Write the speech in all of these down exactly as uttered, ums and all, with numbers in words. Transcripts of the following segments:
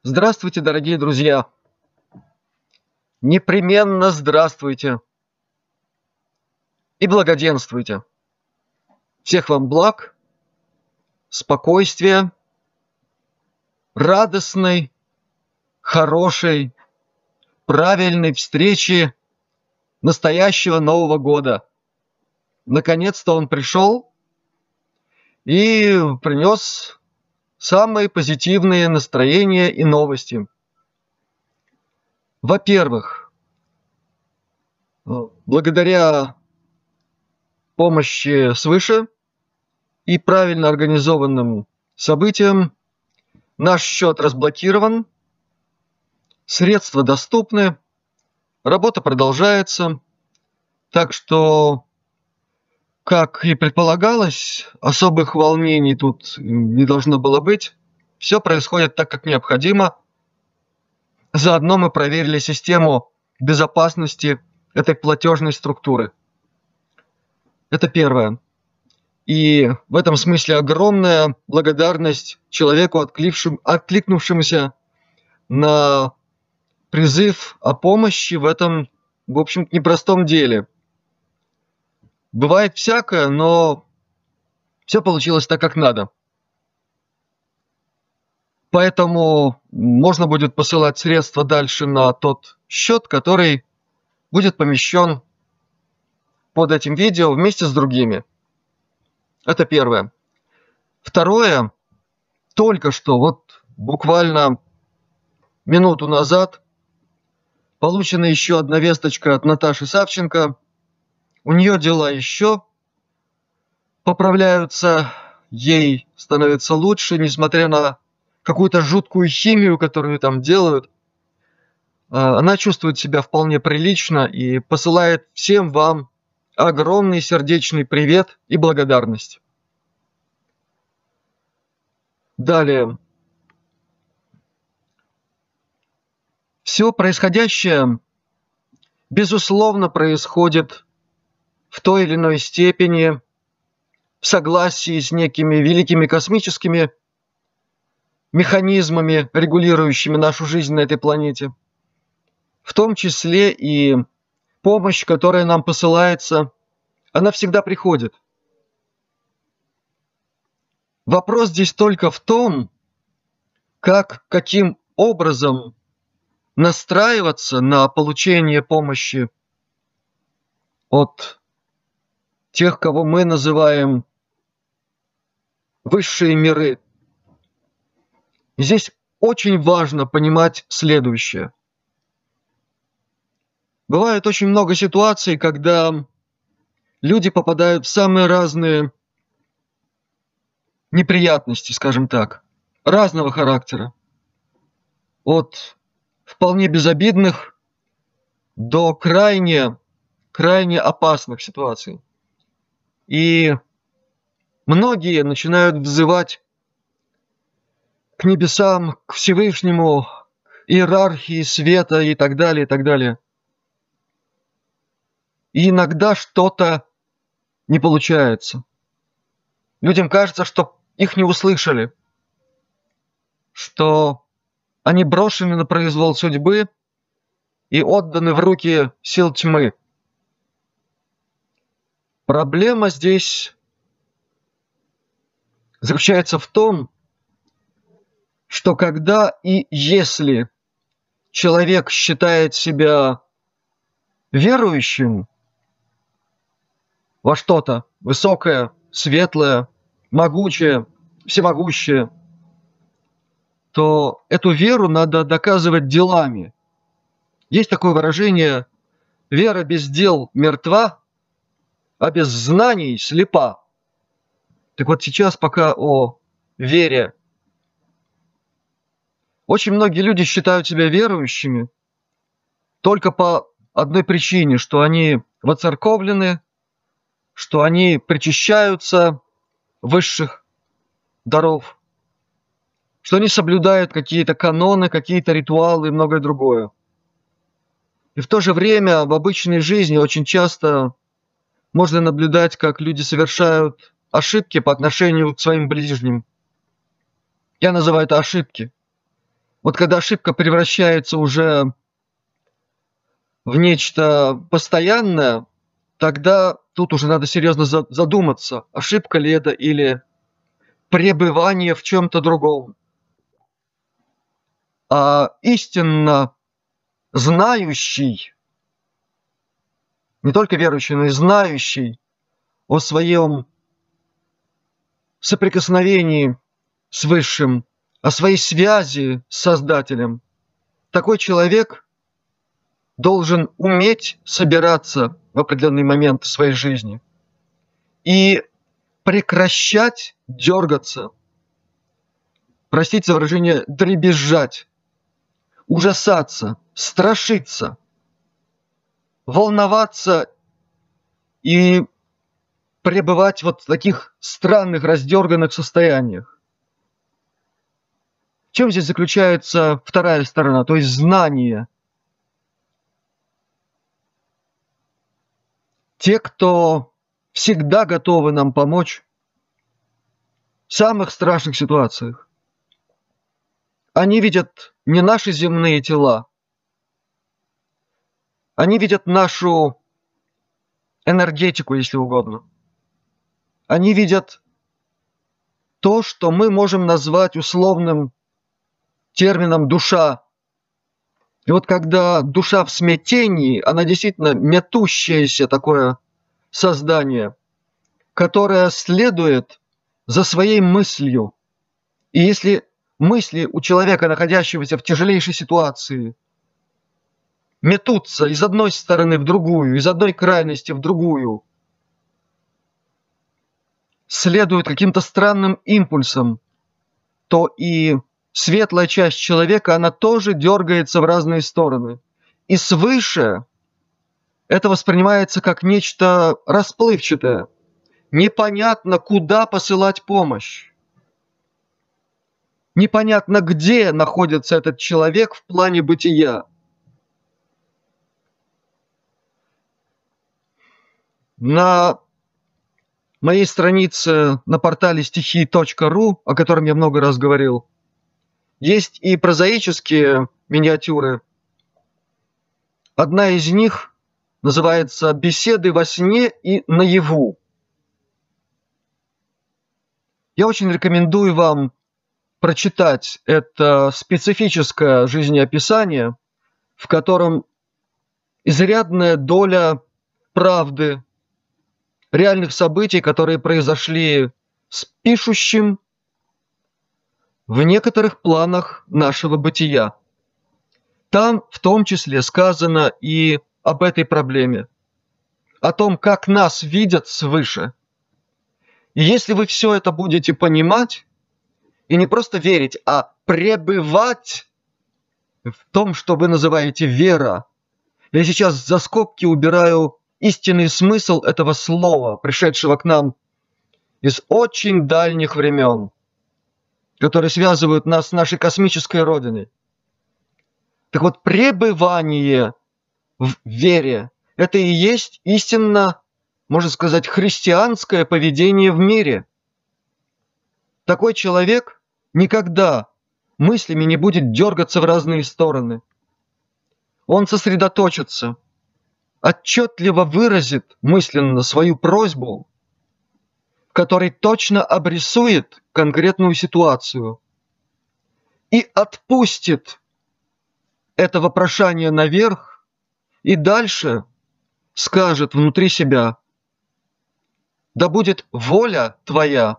Здравствуйте, дорогие друзья! Непременно здравствуйте! И благоденствуйте! Всех вам благ, спокойствия, радостной, хорошей, правильной встречи настоящего Нового года. Наконец-то он пришел и принес самые позитивные настроения и новости. Во-первых, благодаря помощи свыше и правильно организованным событиям наш счет разблокирован, средства доступны, работа продолжается. Так что, как и предполагалось, особых волнений тут не должно было быть. Все происходит так, как необходимо. Заодно мы проверили систему безопасности этой платежной структуры. Это первое. И в этом смысле огромная благодарность человеку, откликнувшемуся на призыв о помощи в этом, в общем-то, непростом деле. Бывает всякое, но все получилось так, как надо. Поэтому можно будет посылать средства дальше на тот счет, который будет помещен под этим видео вместе с другими. Это первое. Второе. Только что, вот буквально минуту назад, получена еще одна весточка от Наташи Савченко. У нее дела еще поправляются, ей становится лучше, несмотря на какую-то жуткую химию, которую там делают. Она чувствует себя вполне прилично и посылает всем вам огромный сердечный привет и благодарность. Далее. Все происходящее, безусловно, происходит в той или иной степени в согласии с некими великими космическими механизмами, регулирующими нашу жизнь на этой планете. В том числе и помощь, которая нам посылается, она всегда приходит. Вопрос здесь только в том, как, каким образом настраиваться на получение помощи от тех, кого мы называем высшие миры. Здесь очень важно понимать следующее. Бывает очень много ситуаций, когда люди попадают в самые разные неприятности, скажем так, разного характера. От вполне безобидных до крайне, крайне опасных ситуаций. И многие начинают взывать к небесам, к Всевышнему, к иерархии света и так далее, и так далее. И иногда что-то не получается. Людям кажется, что их не услышали, что они брошены на произвол судьбы и отданы в руки сил тьмы. Проблема здесь заключается в том, что когда и если человек считает себя верующим во что-то высокое, светлое, могучее, всемогущее, то эту веру надо доказывать делами. Есть такое выражение: вера без дел мертва, а без знаний слепа. Так вот сейчас пока о вере. Очень многие люди считают себя верующими только по одной причине, что они воцерковлены, что они причащаются высших даров, что они соблюдают какие-то каноны, какие-то ритуалы и многое другое. И в то же время в обычной жизни очень часто можно наблюдать, как люди совершают ошибки по отношению к своим ближним. Я называю это ошибки. Вот когда ошибка превращается уже в нечто постоянное, тогда тут уже надо серьезно задуматься, ошибка ли это или пребывание в чем-то другом. А истинно знающий, не только верующий, но и знающий о своем соприкосновении с Высшим, о своей связи с Создателем, такой человек должен уметь собираться в определенный момент своей жизни и прекращать дергаться, простите за выражение, дребезжать, ужасаться, страшиться, волноваться и пребывать вот в таких странных, раздерганных состояниях. В чем здесь заключается вторая сторона, то есть знание? Те, кто всегда готовы нам помочь в самых страшных ситуациях, они видят не наши земные тела, они видят нашу энергетику, если угодно. Они видят то, что мы можем назвать условным термином «душа». И вот когда душа в смятении, она действительно метущееся такое создание, которое следует за своей мыслью. И если мысли у человека, находящегося в тяжелейшей ситуации, метутся из одной стороны в другую, из одной крайности в другую, следуют каким-то странным импульсам, то и светлая часть человека, она тоже дергается в разные стороны. И свыше это воспринимается как нечто расплывчатое. Непонятно, куда посылать помощь. Непонятно, где находится этот человек в плане бытия. На моей странице на портале стихии точка ру, о котором я много раз говорил, есть и прозаические миниатюры. Одна из них называется «Беседы во сне и наяву». Я очень рекомендую вам прочитать это специфическое жизнеописание, в котором изрядная доля правды, реальных событий, которые произошли с пишущим в некоторых планах нашего бытия. Там в том числе сказано и об этой проблеме, о том, как нас видят свыше. И если вы все это будете понимать, и не просто верить, а пребывать в том, что вы называете вера, я сейчас за скобки убираю истинный смысл этого слова, пришедшего к нам из очень дальних времен, которые связывают нас с нашей космической родиной. Так вот, пребывание в вере – это и есть истинно, можно сказать, христианское поведение в мире. Такой человек никогда мыслями не будет дергаться в разные стороны. Он сосредоточится, отчетливо выразит мысленно свою просьбу, в которой точно обрисует конкретную ситуацию и отпустит это вопрошание наверх и дальше скажет внутри себя: да будет воля твоя.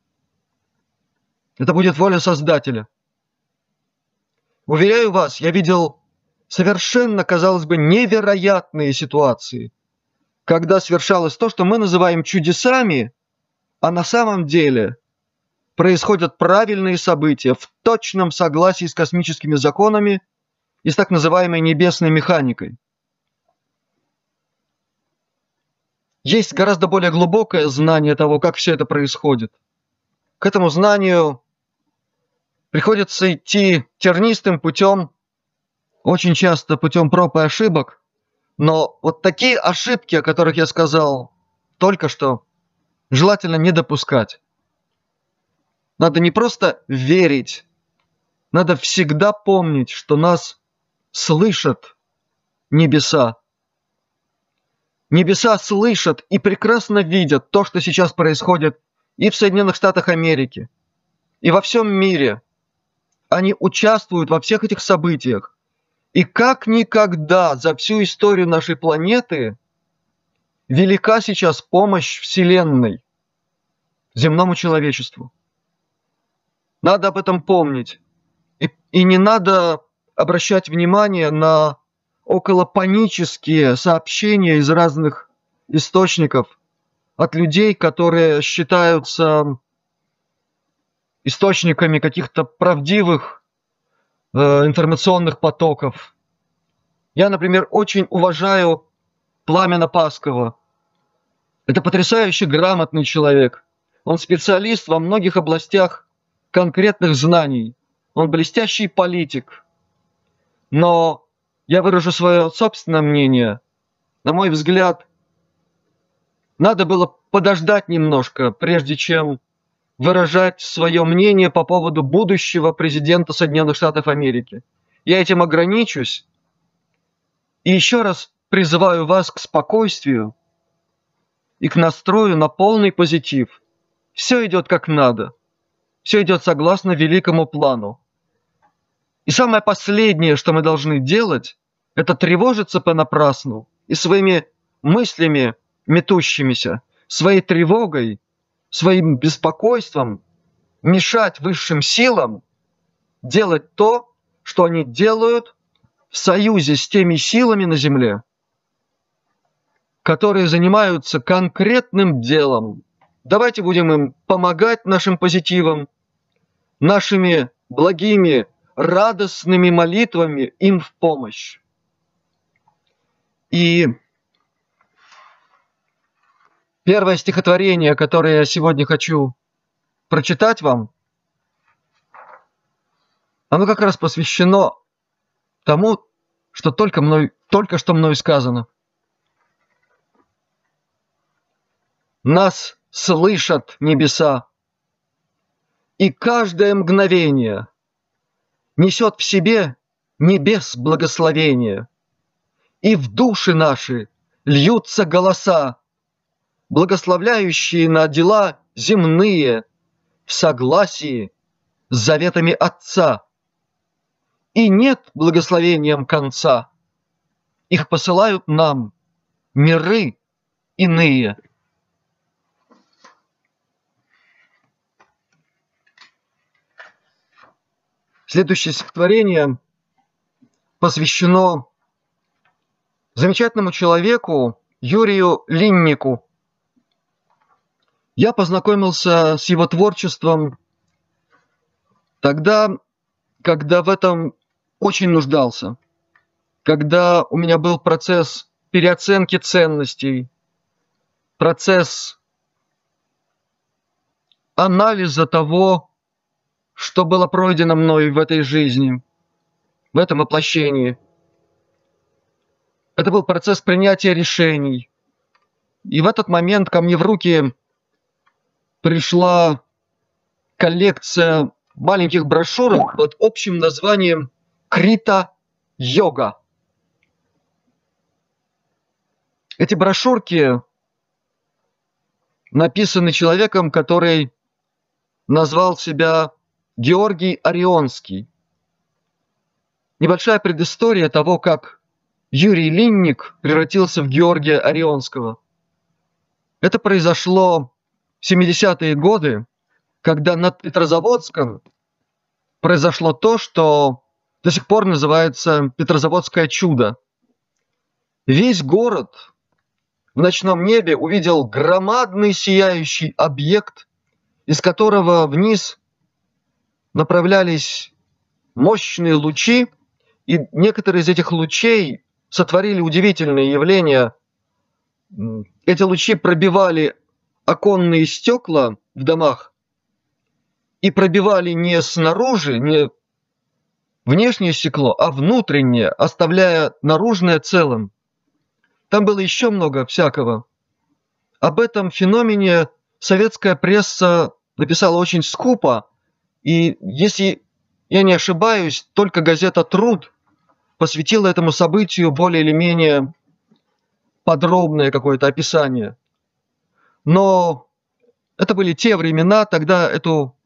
Это будет воля Создателя. Уверяю вас, я видел совершенно, казалось бы, невероятные ситуации, когда свершалось то, что мы называем чудесами, а на самом деле происходят правильные события в точном согласии с космическими законами и с так называемой небесной механикой. Есть гораздо более глубокое знание того, как все это происходит. К этому знанию приходится идти тернистым путем, очень часто путем проб и ошибок, но вот такие ошибки, о которых я сказал только что, желательно не допускать. Надо не просто верить надо всегда помнить, что нас слышат небеса. Небеса слышат и прекрасно видят то, что сейчас происходит и в Соединенных Штатах Америки, и во всем мире. Они участвуют во всех этих событиях. И как никогда за всю историю нашей планеты велика сейчас помощь Вселенной земному человечеству. Надо об этом помнить. И, и не надо обращать внимание на околопанические сообщения из разных источников от людей, которые считаются источниками каких-то правдивых э, информационных потоков. Я, например, очень уважаю Пламена Паскова. Это потрясающе грамотный человек. Он специалист во многих областях конкретных знаний. Он блестящий политик. Но я выражу свое собственное мнение. На мой взгляд, надо было подождать немножко, прежде чем выражать свое мнение по поводу будущего президента Соединенных Штатов Америки. Я этим ограничусь. И еще раз призываю вас к спокойствию и к настрою на полный позитив. Все идет как надо. Все идет согласно великому плану. И самое последнее, что мы должны делать, это тревожиться понапрасну и своими мыслями метущимися, своей тревогой, своим беспокойством мешать высшим силам делать то, что они делают в союзе с теми силами на Земле, которые занимаются конкретным делом. Давайте будем им помогать нашим позитивом, нашими благими, радостными молитвами им в помощь. И первое стихотворение, которое я сегодня хочу прочитать вам, оно как раз посвящено тому, что только, мной, только что мною сказано. Нас слышат небеса, и каждое мгновение несет в себе небес благословение, и в души наши льются голоса, благословляющие на дела земные в согласии с заветами Отца. И нет благословениям конца, их посылают нам миры иные. Следующее стихотворение посвящено замечательному человеку Юрию Линнику. Я познакомился с его творчеством тогда, когда в этом очень нуждался, когда у меня был процесс переоценки ценностей, процесс анализа того, что было пройдено мной в этой жизни, в этом воплощении. Это был процесс принятия решений. И в этот момент ко мне в руки пришла коллекция маленьких брошюрок под общим названием «Крита-йога». Эти брошюрки написаны человеком, который назвал себя Георгий Орионский. Небольшая предыстория того, как Юрий Линник превратился в Георгия Орионского. Это произошло в семидесятые годы, когда над Петрозаводском произошло то, что до сих пор называется Петрозаводское чудо. Весь город в ночном небе увидел громадный сияющий объект, из которого вниз направлялись мощные лучи, и некоторые из этих лучей сотворили удивительные явления. Эти лучи пробивали оконные стекла в домах и пробивали не снаружи, не внешнее стекло, а внутреннее, оставляя наружное целым. Там было еще много всякого. Об этом феномене советская пресса написала очень скупо, и если я не ошибаюсь, только газета «Труд» посвятила этому событию более или менее подробное какое-то описание. Но это были те времена, тогда эту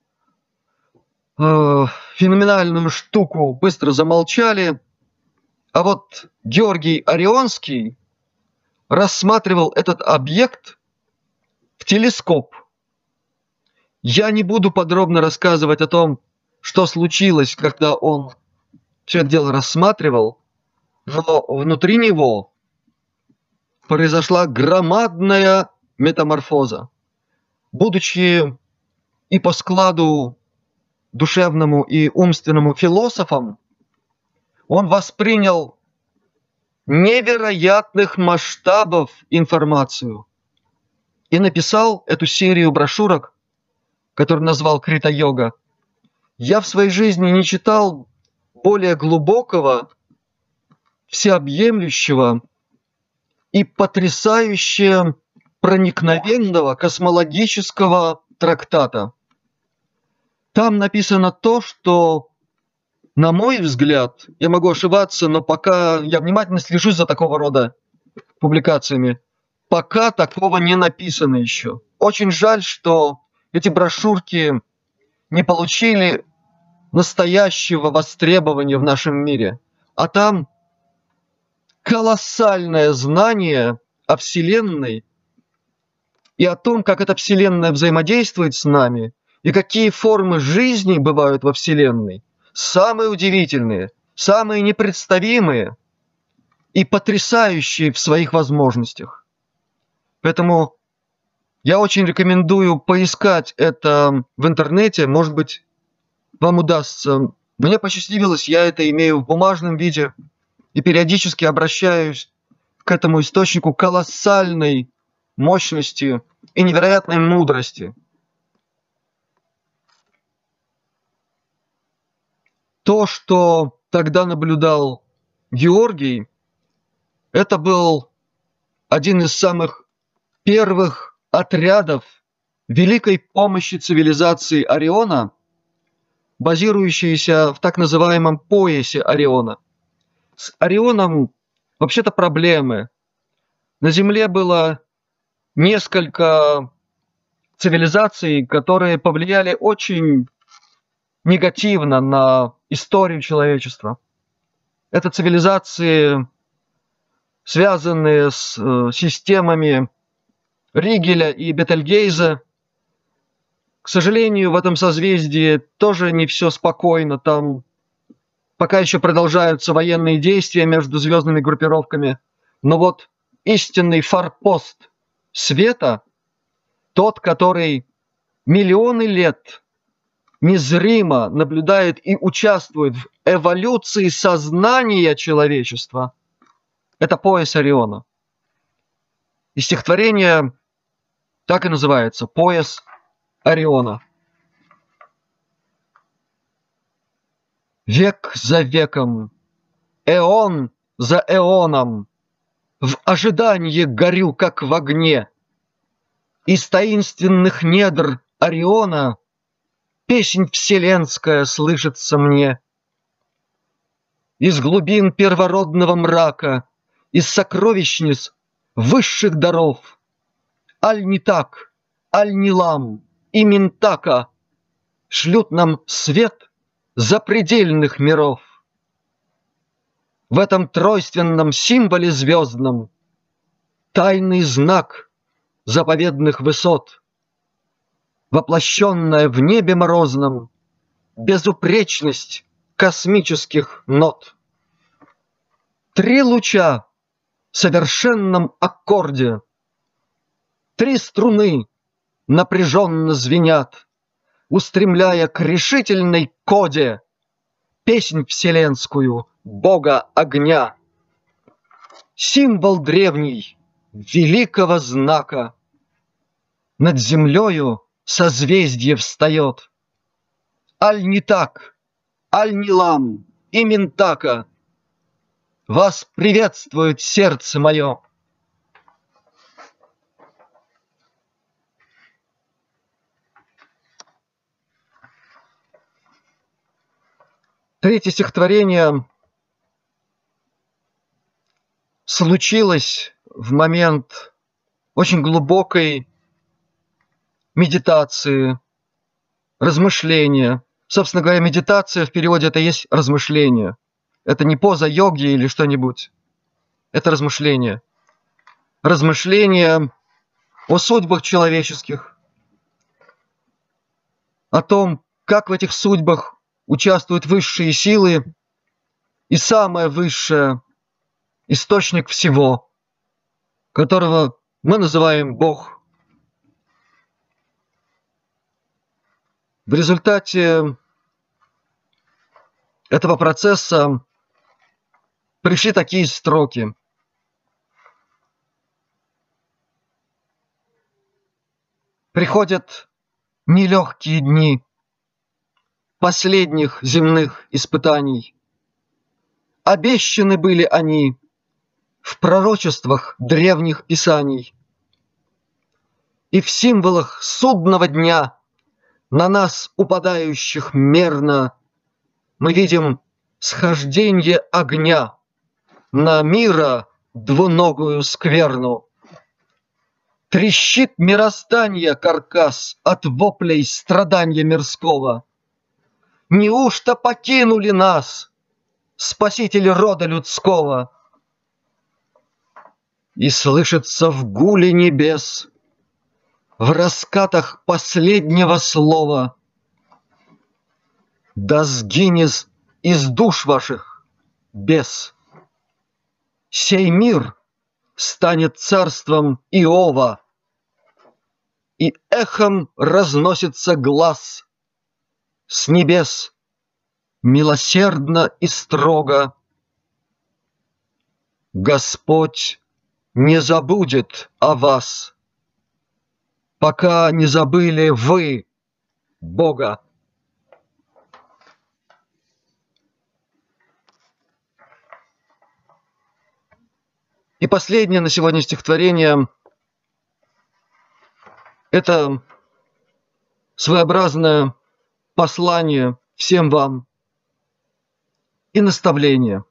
э, феноменальную штуку быстро замолчали. А вот Георгий Орионский рассматривал этот объект в телескоп. Я не буду подробно рассказывать о том, что случилось, когда он все это дело рассматривал, но внутри него произошла громадная метаморфоза. Будучи и по складу душевному и умственному философом, он воспринял невероятных масштабов информацию и написал эту серию брошюрок, которую назвал «Крита-йога». Я в своей жизни не читал более глубокого, всеобъемлющего и потрясающе проникновенного космологического трактата. Там написано то, что, на мой взгляд, я могу ошибаться, но пока я внимательно слежу за такого рода публикациями, пока такого не написано еще. Очень жаль, что эти брошюрки не получили настоящего востребования в нашем мире. А там колоссальное знание о Вселенной и о том, как эта Вселенная взаимодействует с нами, и какие формы жизни бывают во Вселенной. Самые удивительные, самые непредставимые и потрясающие в своих возможностях. Поэтому я очень рекомендую поискать это в интернете. Может быть, вам удастся. Мне посчастливилось, я это имею в бумажном виде и периодически обращаюсь к этому источнику колоссальной мощности и невероятной мудрости. То, что тогда наблюдал Георгий, это был один из самых первых отрядов великой помощи цивилизации Ориона, базирующейся в так называемом поясе Ориона. С Орионом вообще-то проблемы. На Земле было несколько цивилизаций, которые повлияли очень негативно на историю человечества. Это цивилизации, связанные с э, системами Ригеля и Бетельгейза. К сожалению, в этом созвездии тоже не все спокойно. Там пока еще продолжаются военные действия между звездными группировками. Но вот истинный форпост света, тот, который миллионы лет незримо наблюдает и участвует в эволюции сознания человечества, это пояс Ориона. И стихотворение так и называется «Пояс Ориона». Век за веком, эон за эоном, в ожидании горю, как в огне. Из таинственных недр Ориона песнь вселенская слышится мне. Из глубин первородного мрака, из сокровищниц высших даров, аль не так, аль не лам и Минтака шлют нам свет запредельных миров. В этом тройственном символе звездном тайный знак заповедных высот, воплощенная в небе морозном безупречность космических нот. Три луча в совершенном аккорде, три струны напряженно звенят, устремляя к решительной коде песнь вселенскую Бога огня. Символ древний великого знака над землею созвездие встает. Аль не так, аль не лам и Минтака, вас приветствует сердце мое. Третье стихотворение случилось в момент очень глубокой медитации, размышления. Собственно говоря, медитация в переводе это есть размышление. Это не поза йоги или что-нибудь. Это размышление. Размышление о судьбах человеческих, о том, как в этих судьбах участвуют высшие силы и самое высшее – источник всего, которого мы называем Бог. В результате этого процесса пришли такие строки. Приходят нелегкие дни последних земных испытаний. Обещаны были они в пророчествах древних писаний. И в символах судного дня, на нас упадающих мерно, мы видим схожденье огня на мира двуногую скверну. Трещит мироздание каркас от воплей страдания мирского. Неужто покинули нас спасители рода людского? И слышится в гуле небес, в раскатах последнего слова: да сгинет из душ ваших бес. Сей мир станет царством Иова, и эхом разносится глас с небес милосердно и строго: Господь не забудет о вас, пока не забыли вы Бога. И последнее на сегодня стихотворение – это своеобразное послание всем вам и наставление.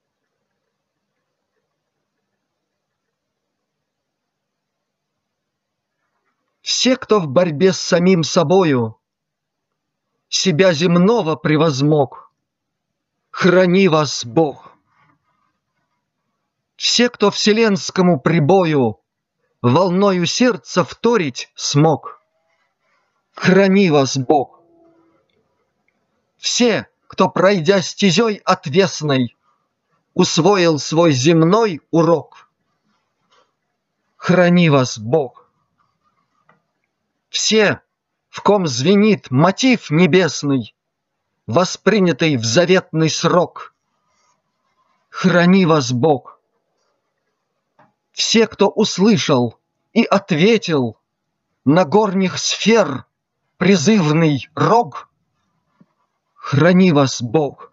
Все, кто в борьбе с самим собою себя земного превозмог, храни вас Бог. Все, кто вселенскому прибою волною сердца вторить смог, храни вас Бог. Все, кто, пройдя стезей отвесной, усвоил свой земной урок, храни вас Бог. Все, в ком звенит мотив небесный, воспринятый в заветный срок, храни вас Бог. Все, кто услышал и ответил на горних сфер призывный рог, храни вас Бог.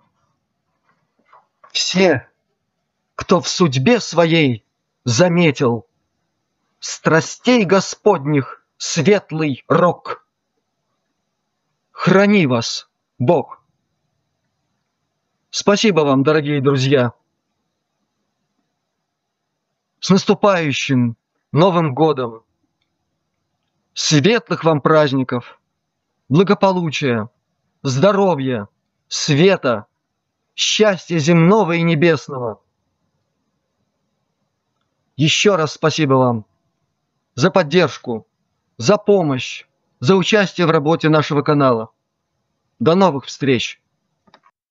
Все, кто в судьбе своей заметил страстей Господних светлый рок, храни вас Бог. Спасибо вам, дорогие друзья. С наступающим Новым годом! Светлых вам праздников, благополучия, здоровья, света, счастья земного и небесного. Еще раз спасибо вам за поддержку, за помощь, за участие в работе нашего канала. До новых встреч!